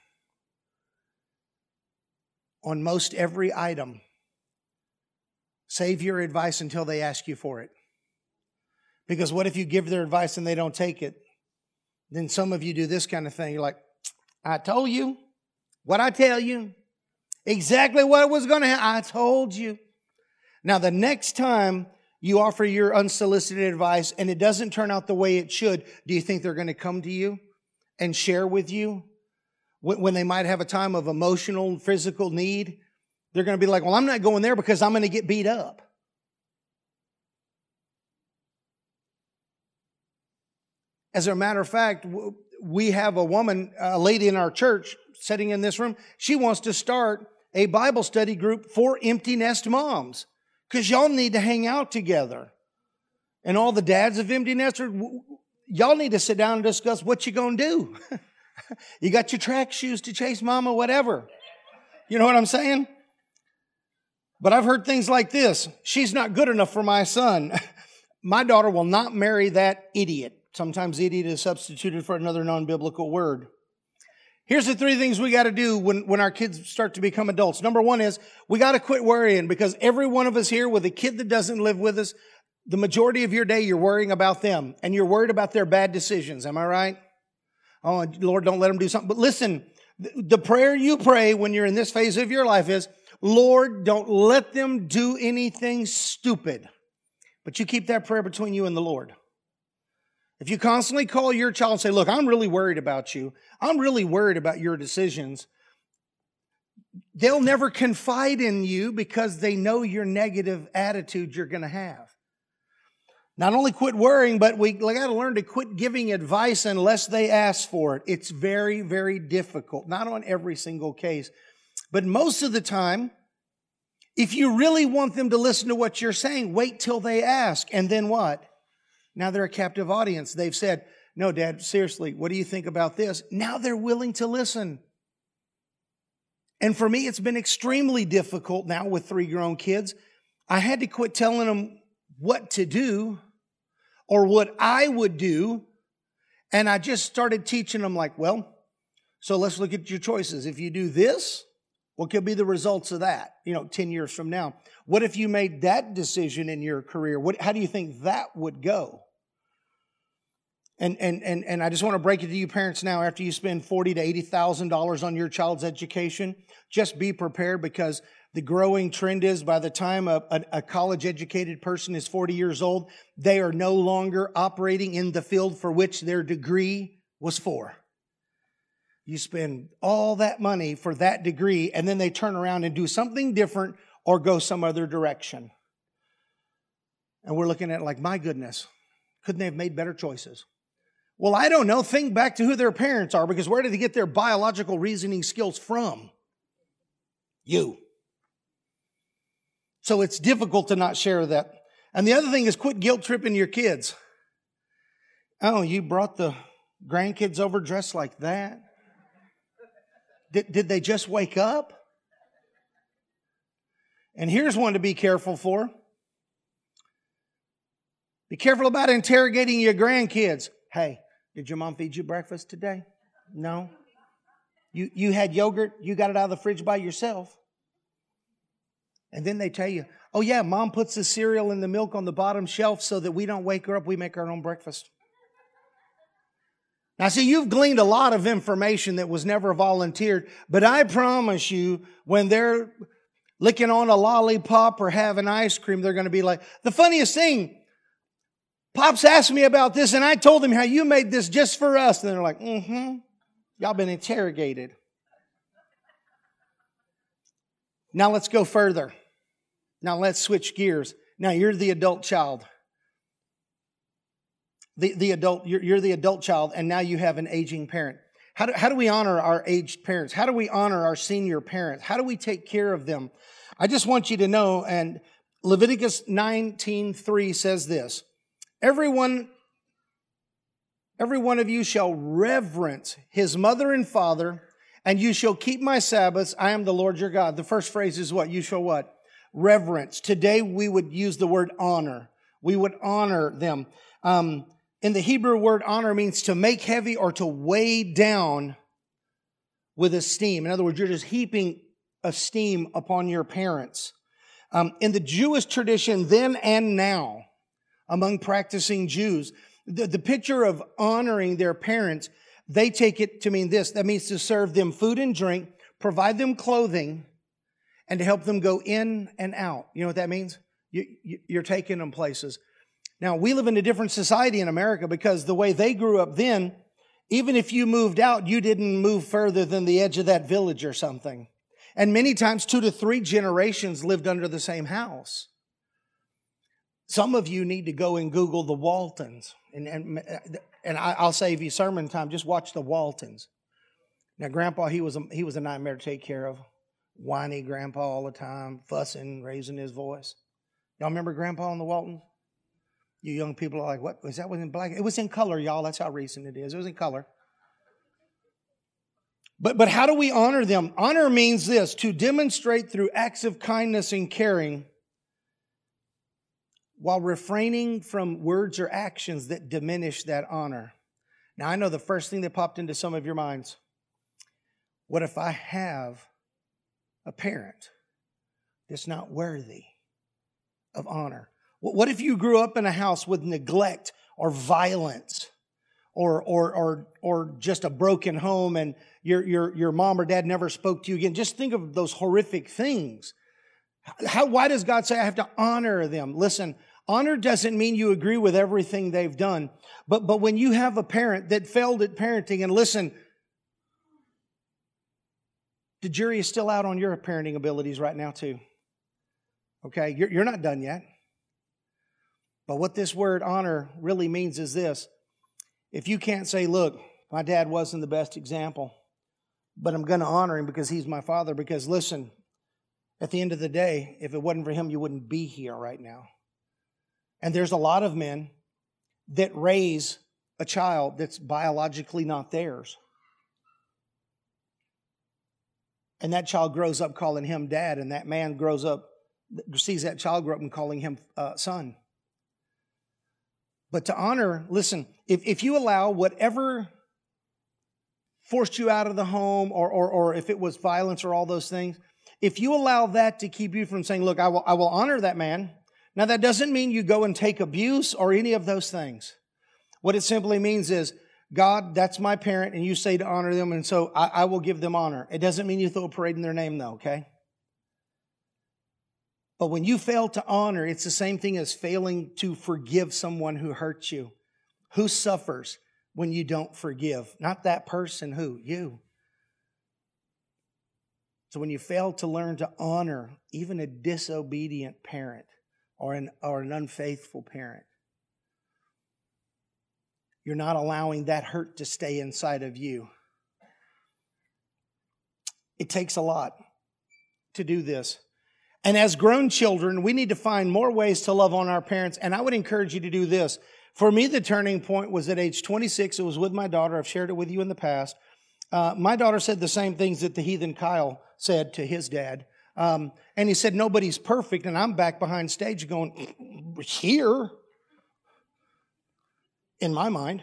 On most every item, save your advice until they ask you for it. Because what if you give their advice and they don't take it? Then some of you do this kind of thing. You're like, I told you. What I tell you? Exactly what was going to happen. I told you. Now, the next time you offer your unsolicited advice and it doesn't turn out the way it should, do you think they're going to come to you and share with you when they might have a time of emotional and physical need? They're going to be like, well, I'm not going there because I'm going to get beat up. As a matter of fact, we have a woman, a lady in our church sitting in this room. She wants to start a Bible study group for empty nest moms. Because y'all need to hang out together. And all the dads of empty nesters, y'all need to sit down and discuss what you're going to do. You got your track shoes to chase mama, whatever. You know what I'm saying? But I've heard things like this. She's not good enough for my son. My daughter will not marry that idiot. Sometimes idiot is substituted for another non-biblical word. Here's the three things we got to do when, when our kids start to become adults. Number one is we got to quit worrying, because every one of us here with a kid that doesn't live with us, the majority of your day you're worrying about them and you're worried about their bad decisions. Am I right? Oh, Lord, don't let them do something. But listen, The prayer you pray when you're in this phase of your life is, Lord, don't let them do anything stupid. But you keep that prayer between you and the Lord. If you constantly call your child and say, look, I'm really worried about you. I'm really worried about your decisions. They'll never confide in you because they know your negative attitude you're going to have. Not only quit worrying, but we got to learn to quit giving advice unless they ask for it. It's very, very difficult. Not on every single case. But most of the time, if you really want them to listen to what you're saying, wait till they ask. And then what? Now they're a captive audience. They've said, no, Dad, seriously, what do you think about this? Now they're willing to listen. And for me, it's been extremely difficult now with three grown kids. I had to quit telling them what to do or what I would do. And I just started teaching them like, well, so let's look at your choices. If you do this, what could be the results of that, you know, ten years from now? What if you made that decision in your career? What, how do you think that would go? And, and, and, and I just want to break it to you parents now, after you spend forty thousand to eighty thousand dollars on your child's education, just be prepared, because the growing trend is by the time a, a, a college-educated person is forty years old, they are no longer operating in the field for which their degree was for. You spend all that money for that degree, and then they turn around and do something different or go some other direction. And we're looking at it like, my goodness, couldn't they have made better choices? Well, I don't know. Think back to who their parents are, because where did they get their biological reasoning skills from? You. So it's difficult to not share that. And the other thing is, quit guilt tripping your kids. Oh, you brought the grandkids over dressed like that? Did, did they just wake up? And here's one to be careful for. Be careful about interrogating your grandkids. Hey, did your mom feed you breakfast today? No. You, you had yogurt, you got it out of the fridge by yourself. And then they tell you, oh yeah, mom puts the cereal and the milk on the bottom shelf so that we don't wake her up, we make our own breakfast. Now see, you've gleaned a lot of information that was never volunteered, but I promise you, when they're licking on a lollipop or having ice cream, they're going to be like, the funniest thing, Pops asked me about this, and I told him how you made this just for us. And they're like, mm-hmm, y'all been interrogated. Now let's go further. Now let's switch gears. Now you're the adult child. The, the adult, you're, you're the adult child, and now you have an aging parent. How do, how do we honor our aged parents? How do we honor our senior parents? How do we take care of them? I just want you to know, and Leviticus nineteen three says this, Everyone, every one of you shall reverence his mother and father, and you shall keep my Sabbaths. I am the Lord your God. The first phrase is what? You shall what? Reverence. Today we would use the word honor. We would honor them. Um, in the Hebrew word honor means to make heavy or to weigh down with esteem. In other words, you're just heaping esteem upon your parents. Um, in the Jewish tradition then and now, among practicing Jews, the, the picture of honoring their parents, they take it to mean this. That means to serve them food and drink, provide them clothing, and to help them go in and out. You know what that means? You, you, you're taking them places. Now, we live in a different society in America, because the way they grew up then, even if you moved out, you didn't move further than the edge of that village or something. And many times, two to three generations lived under the same house. Some of you need to go and Google the Waltons. And, and, and I'll save you sermon time. Just watch the Waltons. Now, Grandpa, he was a, he was a nightmare to take care of. Whiny Grandpa all the time, fussing, raising his voice. Y'all remember Grandpa and the Waltons? You young people are like, what? Was that was in black? It was in color, y'all. That's how recent it is. It was in color. But, but how do we honor them? Honor means this, to demonstrate through acts of kindness and caring, while refraining from words or actions that diminish that honor. Now, I know the first thing that popped into some of your minds, what if I have a parent that's not worthy of honor? What if you grew up in a house with neglect or violence or, or, or, or just a broken home, and your, your, your mom or dad never spoke to you again. Just think of those horrific things. How, why does God say I have to honor them? Listen, honor doesn't mean you agree with everything they've done. But, but when you have a parent that failed at parenting, and listen, the jury is still out on your parenting abilities right now too. Okay, you're, you're not done yet. But what this word honor really means is this. If you can't say, look, my dad wasn't the best example, but I'm going to honor him because he's my father. Because listen, at the end of the day, if it wasn't for him, you wouldn't be here right now. And there's a lot of men that raise a child that's biologically not theirs. And that child grows up calling him dad, and that man grows up, sees that child grow up and calling him uh, son. But to honor, listen, if, if you allow whatever forced you out of the home, or, or, or if it was violence or all those things, if you allow that to keep you from saying, look, I will, I will honor that man. Now, that doesn't mean you go and take abuse or any of those things. What it simply means is, God, that's my parent, and you say to honor them, and so I, I will give them honor. It doesn't mean you throw a parade in their name, though, okay? But when you fail to honor, it's the same thing as failing to forgive someone who hurts you. Who suffers when you don't forgive? Not that person, who? You. So when you fail to learn to honor even a disobedient parent or an, or an unfaithful parent, you're not allowing that hurt to stay inside of you. It takes a lot to do this. And as grown children, we need to find more ways to love on our parents. And I would encourage you to do this. For me, the turning point was at age twenty-six. It was with my daughter. I've shared it with you in the past. Uh, my daughter said the same things that the heathen Kyle said to his dad. Um, and he said, nobody's perfect. And I'm back behind stage going, here, in my mind.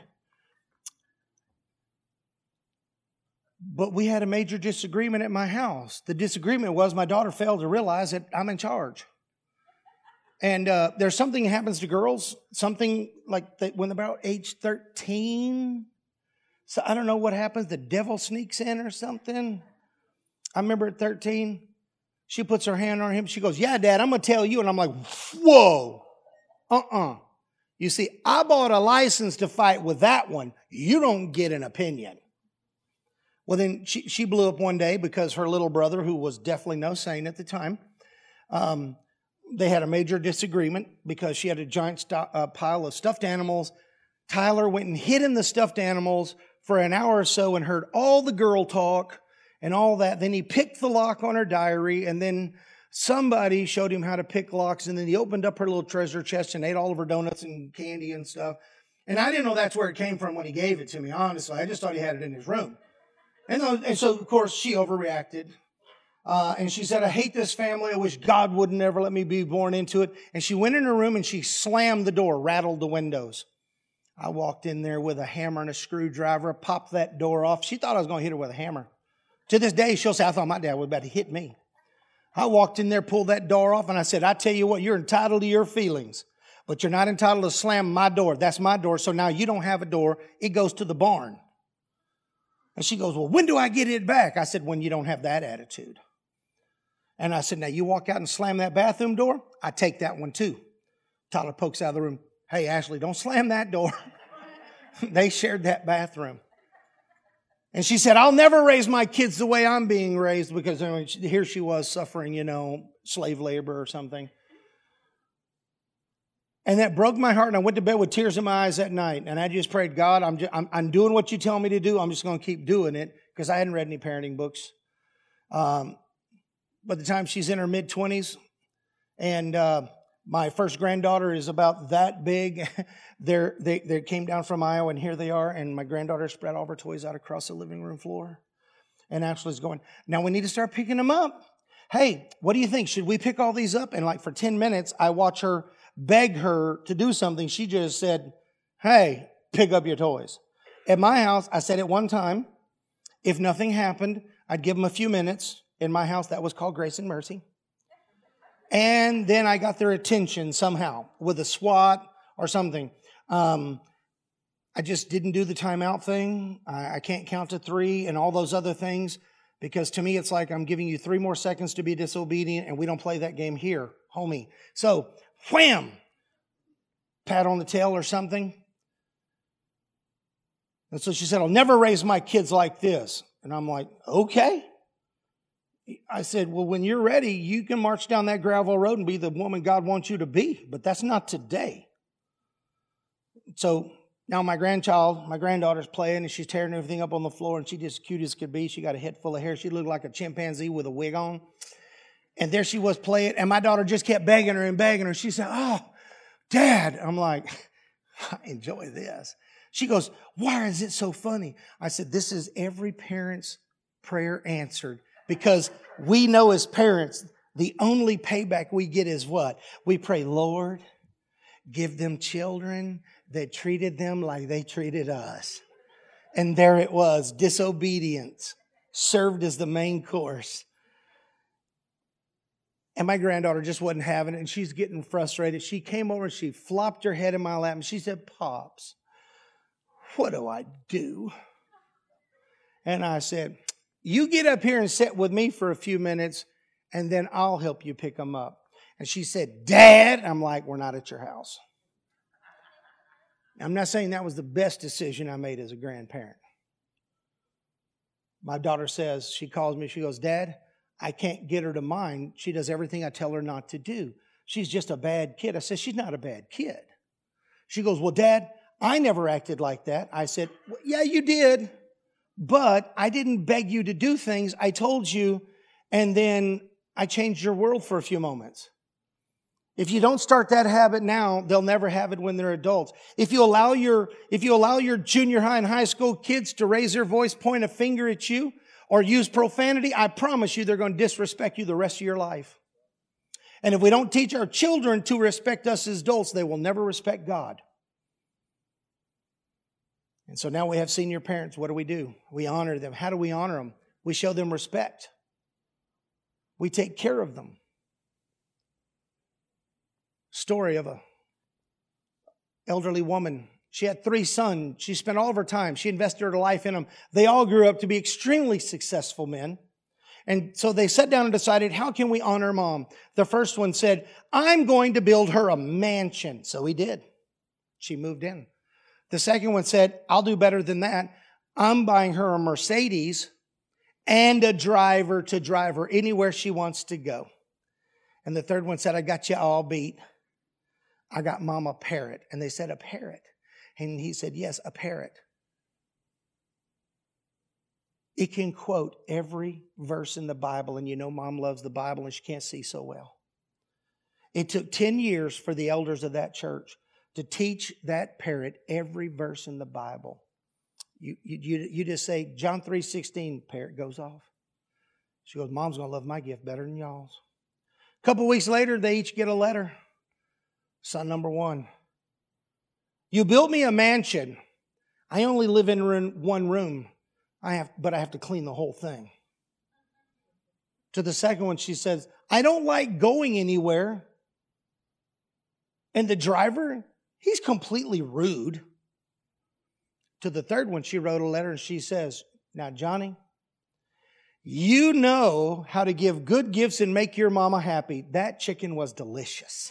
But we had a major disagreement at my house. The disagreement was my daughter failed to realize that I'm in charge. And uh, there's something that happens to girls, something like that when they're about age thirteen. So I don't know what happens. The devil sneaks in or something. I remember at thirteen, she puts her hand on him. She goes, yeah, Dad, I'm going to tell you. And I'm like, whoa, uh-uh. You see, I bought a license to fight with that one. You don't get an opinion. Well, then she, she blew up one day because her little brother, who was definitely no saint at the time, um, they had a major disagreement because she had a giant st- uh, pile of stuffed animals. Tyler went and hid in the stuffed animals for an hour or so and heard all the girl talk and all that. Then he picked the lock on her diary, and then somebody showed him how to pick locks, and then he opened up her little treasure chest and ate all of her donuts and candy and stuff. And I didn't know that's where it came from when he gave it to me, honestly. I just thought he had it in his room. And, and so, of course, she overreacted. Uh, and she said, I hate this family. I wish God would never let me be born into it. And she went in her room and she slammed the door, rattled the windows. I walked in there with a hammer and a screwdriver, popped that door off. She thought I was going to hit her with a hammer. To this day, she'll say, I thought my dad was about to hit me. I walked in there, pulled that door off, and I said, I tell you what, you're entitled to your feelings, but you're not entitled to slam my door. That's my door, so now you don't have a door. It goes to the barn. And she goes, well, when do I get it back? I said, when you don't have that attitude. And I said, now you walk out and slam that bathroom door, I take that one too. Tyler pokes out of the room. Hey, Ashley, don't slam that door. They shared that bathroom. And she said, I'll never raise my kids the way I'm being raised, because I mean, here she was suffering, you know, slave labor or something. And that broke my heart, and I went to bed with tears in my eyes that night. And I just prayed, God, I'm, just, I'm, I'm doing what you tell me to do. I'm just going to keep doing it, because I hadn't read any parenting books. Um, by the time she's in her mid-twenties, and uh, my first granddaughter is about that big, They're, they they came down from Iowa, and here they are. And my granddaughter spread all of her toys out across the living room floor. And Ashley's going, now we need to start picking them up. Hey, what do you think? Should we pick all these up? And like for ten minutes, I watch her beg her to do something. She just said, hey, pick up your toys. At my house, I said it one time. If nothing happened, I'd give them a few minutes. In my house, that was called grace and mercy. And then I got their attention somehow with a SWAT or something. Um, I just didn't do the timeout thing. I, I can't count to three and all those other things, because to me it's like I'm giving you three more seconds to be disobedient, and we don't play that game here, homie. So, wham! Pat on the tail or something. And so she said, I'll never raise my kids like this. And I'm like, okay. I said, well, when you're ready, you can march down that gravel road and be the woman God wants you to be. But that's not today. So now my grandchild, my granddaughter's playing, and she's tearing everything up on the floor, and she just cute as could be. She got a head full of hair. She looked like a chimpanzee with a wig on. And there she was playing, and my daughter just kept begging her and begging her. She said, oh, Dad. I'm like, I enjoy this. She goes, why is it so funny? I said, this is every parent's prayer answered, because we know as parents, the only payback we get is what? We pray, Lord, give them children that treated them like they treated us. And there it was, disobedience served as the main course. And my granddaughter just wasn't having it, and she's getting frustrated. She came over and she flopped her head in my lap, and she said, Pops, what do I do? And I said, you get up here and sit with me for a few minutes, and then I'll help you pick them up. And she said, Dad. I'm like, we're not at your house. I'm not saying that was the best decision I made as a grandparent. My daughter says, she calls me, she goes, Dad, I can't get her to mind. She does everything I tell her not to do. She's just a bad kid. I said, she's not a bad kid. She goes, well, Dad, I never acted like that. I said, well, yeah, you did. But I didn't beg you to do things. I told you, and then I changed your world for a few moments. If you don't start that habit now, they'll never have it when they're adults. If you allow your, if you allow your junior high and high school kids to raise their voice, point a finger at you, or use profanity, I promise you they're going to disrespect you the rest of your life. And if we don't teach our children to respect us as adults, they will never respect God. And so now we have senior parents. What do we do? We honor them. How do we honor them? We show them respect. We take care of them. Story of a elderly woman. She had three sons. She spent all of her time. She invested her life in them. They all grew up to be extremely successful men. And so they sat down and decided, how can we honor Mom? The first one said, I'm going to build her a mansion. So he did. She moved in. The second one said, I'll do better than that. I'm buying her a Mercedes and a driver to drive her anywhere she wants to go. And the third one said, I got you all beat. I got Mom a parrot. And they said, a parrot. And he said, yes, a parrot. It can quote every verse in the Bible. And you know Mom loves the Bible and she can't see so well. It took ten years for the elders of that church to teach that parrot every verse in the Bible. You, you, you just say, John three sixteen, parrot goes off. She goes, Mom's going to love my gift better than y'all's. A couple weeks later, they each get a letter. Son number one, you built me a mansion. I only live in room, one room, I have, but I have to clean the whole thing. To the second one, she says, I don't like going anywhere. And the driver, he's completely rude. To the third one, she wrote a letter and she says, now, Johnny, you know how to give good gifts and make your mama happy. That chicken was delicious.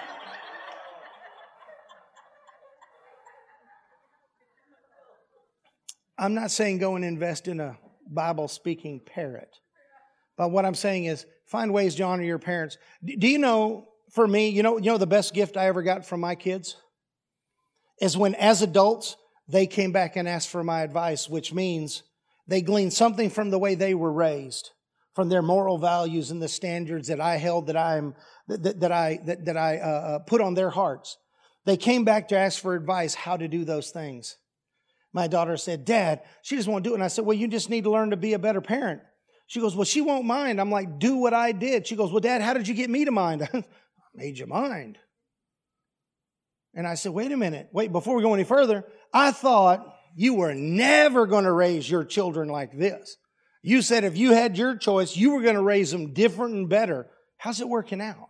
I'm not saying go and invest in a Bible-speaking parrot. But what I'm saying is find ways to honor your parents. Do you know, for me, you know, you know the best gift I ever got from my kids? Is when, as adults, they came back and asked for my advice, which means they gleaned something from the way they were raised, from their moral values and the standards that I held, that I am, that, that I that, that I uh, put on their hearts. They came back to ask for advice how to do those things. My daughter said, Dad, she just won't do it. And I said, well, you just need to learn to be a better parent. She goes, well, she won't mind. I'm like, do what I did. She goes, well, Dad, how did you get me to mind? I made you mind. And I said, wait a minute. Wait, before we go any further, I thought you were never going to raise your children like this. You said if you had your choice, you were going to raise them different and better. How's it working out?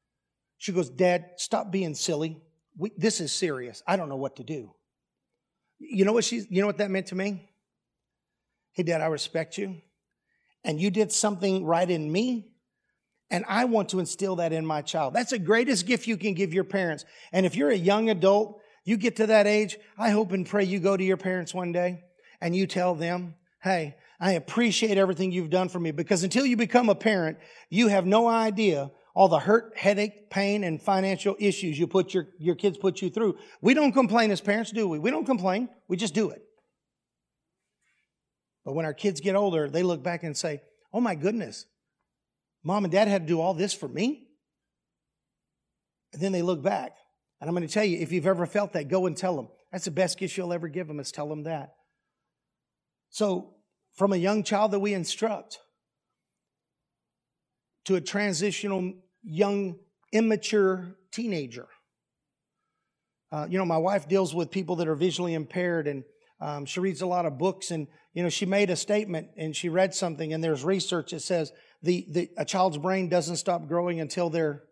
She goes, Dad, stop being silly. We, this is serious. I don't know what to do. You know what she's, you know what that meant to me? Hey, Dad, I respect you. And you did something right in me. And I want to instill that in my child. That's the greatest gift you can give your parents. And if you're a young adult, you get to that age, I hope and pray you go to your parents one day and you tell them, hey, I appreciate everything you've done for me. Because until you become a parent, you have no idea all the hurt, headache, pain, and financial issues you put your, your kids put you through. We don't complain as parents, do we? We don't complain. We just do it. But when our kids get older, they look back and say, oh my goodness, Mom and Dad had to do all this for me? And then they look back. And I'm going to tell you, if you've ever felt that, go and tell them. That's the best gift you'll ever give them, is tell them that. So from a young child that we instruct to a transitional young, immature teenager. Uh, you know, my wife deals with people that are visually impaired, and um, she reads a lot of books. And, you know, she made a statement and she read something, and there's research that says the, the a child's brain doesn't stop growing until they're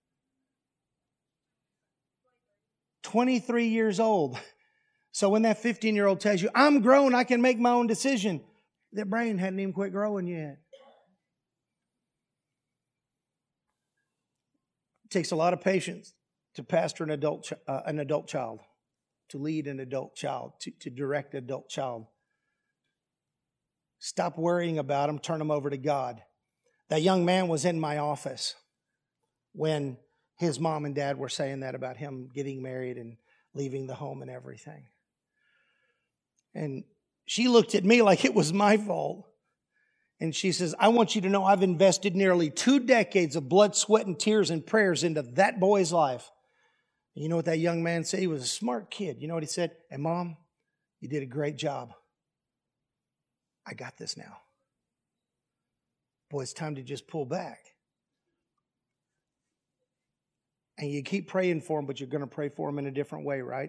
twenty-three years old. So when that fifteen-year-old tells you, I'm grown, I can make my own decision, their brain hadn't even quit growing yet. It takes a lot of patience to pastor an adult, uh, an adult child, to lead an adult child, to, to direct an adult child. Stop worrying about them, turn them over to God. That young man was in my office when his mom and dad were saying that about him getting married and leaving the home and everything. And she looked at me like it was my fault. And she says, I want you to know I've invested nearly two decades of blood, sweat, and tears and prayers into that boy's life. And you know what that young man said? He was a smart kid. You know what he said? And Mom, you did a great job. I got this now. Boy, it's time to just pull back. And you keep praying for them, but you're going to pray for them in a different way, right?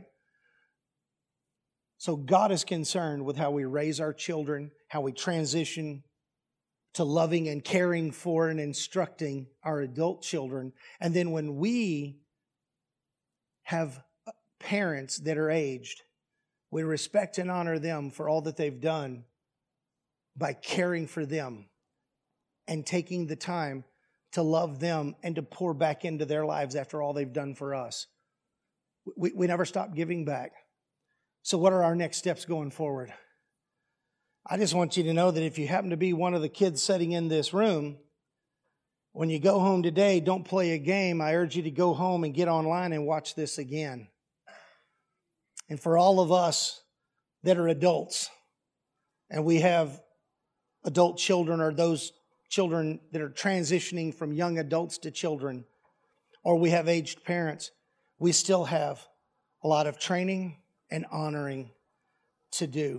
So God is concerned with how we raise our children, how we transition to loving and caring for and instructing our adult children. And then when we have parents that are aged, we respect and honor them for all that they've done by caring for them and taking the time to love them and to pour back into their lives after all they've done for us. We, we never stop giving back. So what are our next steps going forward? I just want you to know that if you happen to be one of the kids sitting in this room, when you go home today, don't play a game. I urge you to go home and get online and watch this again. And for all of us that are adults, and we have adult children or those children that are transitioning from young adults to children, or we have aged parents, we still have a lot of training and honoring to do.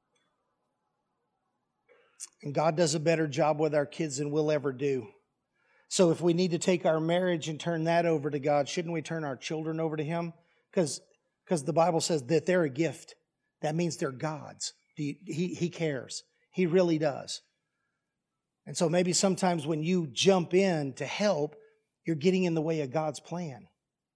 And God does a better job with our kids than we'll ever do. So if we need to take our marriage and turn that over to God, shouldn't we turn our children over to Him? Because because the Bible says that they're a gift. That means they're God's. He, he cares. He really does. And so maybe sometimes when you jump in to help, you're getting in the way of God's plan.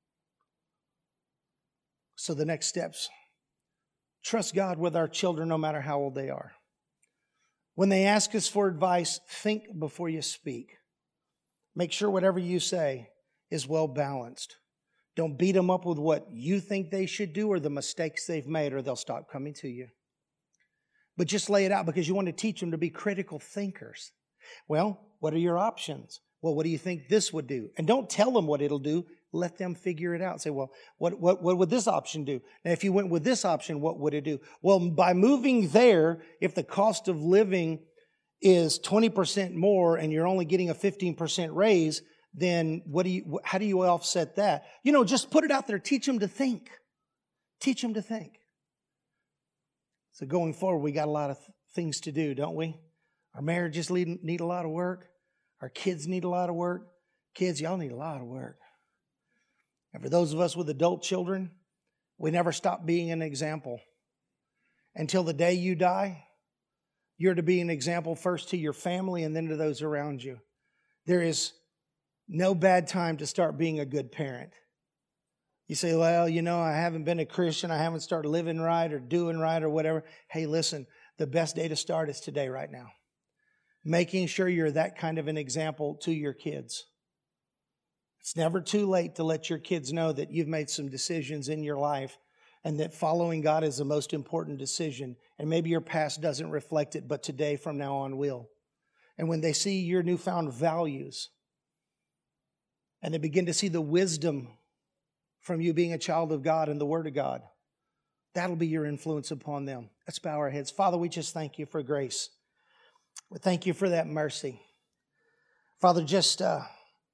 So the next steps, trust God with our children no matter how old they are. When they ask us for advice, think before you speak. Make sure whatever you say is well balanced. Don't beat them up with what you think they should do or the mistakes they've made, or they'll stop coming to you. But just lay it out, because you want to teach them to be critical thinkers. Well, what are your options? Well, what do you think this would do? And don't tell them what it'll do. Let them figure it out. Say, well, what, what, what would this option do? Now, if you went with this option, what would it do? Well, by moving there, if the cost of living is twenty percent more and you're only getting a fifteen percent raise, then what do you, how do you offset that? You know, just put it out there. Teach them to think. Teach them to think. So going forward, we got a lot of th- things to do, don't we? Our marriages need, need a lot of work. Our kids need a lot of work. Kids, y'all need a lot of work. And for those of us with adult children, we never stop being an example. Until the day you die, you're to be an example first to your family and then to those around you. There is no bad time to start being a good parent. You say, well, you know, I haven't been a Christian. I haven't started living right or doing right or whatever. Hey, listen, the best day to start is today right now. Making sure you're that kind of an example to your kids. It's never too late to let your kids know that you've made some decisions in your life and that following God is the most important decision. And maybe your past doesn't reflect it, but today from now on will. And when they see your newfound values and they begin to see the wisdom from you being a child of God and the Word of God, that'll be your influence upon them. Let's bow our heads. Father, we just thank you for grace. We thank you for that mercy. Father, just uh,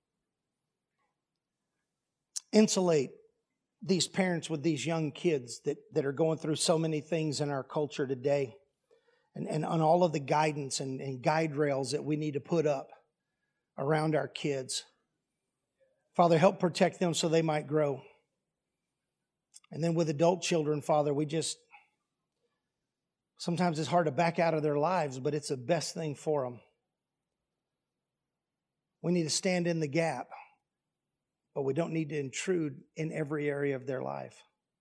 insulate these parents with these young kids that, that are going through so many things in our culture today, and, and on all of the guidance and, and guide rails that we need to put up around our kids. Father, help protect them so they might grow. And then with adult children, Father, we just, sometimes it's hard to back out of their lives, but it's the best thing for them. We need to stand in the gap, but we don't need to intrude in every area of their life.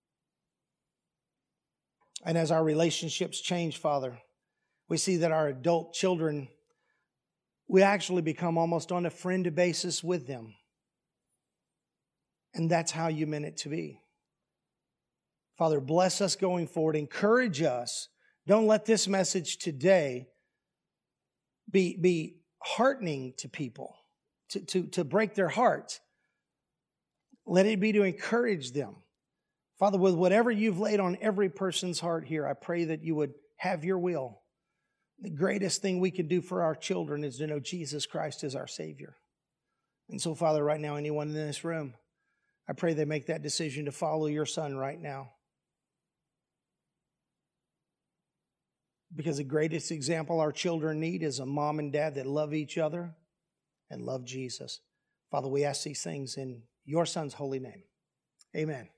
And as our relationships change, Father, we see that our adult children, we actually become almost on a friend basis with them. And that's how you meant it to be. Father, bless us going forward. Encourage us. Don't let this message today be, be heartening to people, to, to, to break their hearts. Let it be to encourage them. Father, with whatever you've laid on every person's heart here, I pray that you would have your will. The greatest thing we can do for our children is to know Jesus Christ as our Savior. And so, Father, right now, anyone in this room, I pray they make that decision to follow your Son right now. Because the greatest example our children need is a mom and dad that love each other and love Jesus. Father, we ask these things in your Son's holy name. Amen.